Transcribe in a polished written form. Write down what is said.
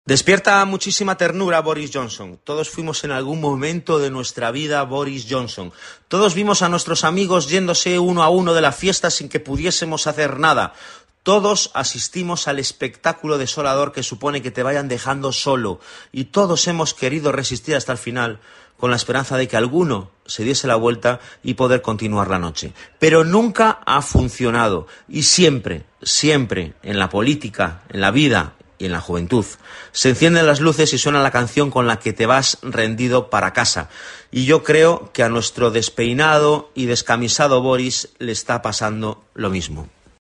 Despierta muchísima ternura Boris Johnson. Todos fuimos en algún momento de nuestra vida Boris Johnson. Todos vimos a nuestros amigos yéndose uno a uno de la fiesta sin que pudiésemos hacer nada. Todos asistimos al espectáculo desolador que supone que te vayan dejando solo. Y todos hemos querido resistir hasta el final con la esperanza de que alguno se diese la vuelta y poder continuar la noche. Pero nunca ha funcionado. Y siempre, siempre, en la política, en la vida y en la juventud, se encienden las luces y suena la canción con la que te vas rendido para casa. Y yo creo que a nuestro despeinado y descamisado Boris le está pasando lo mismo.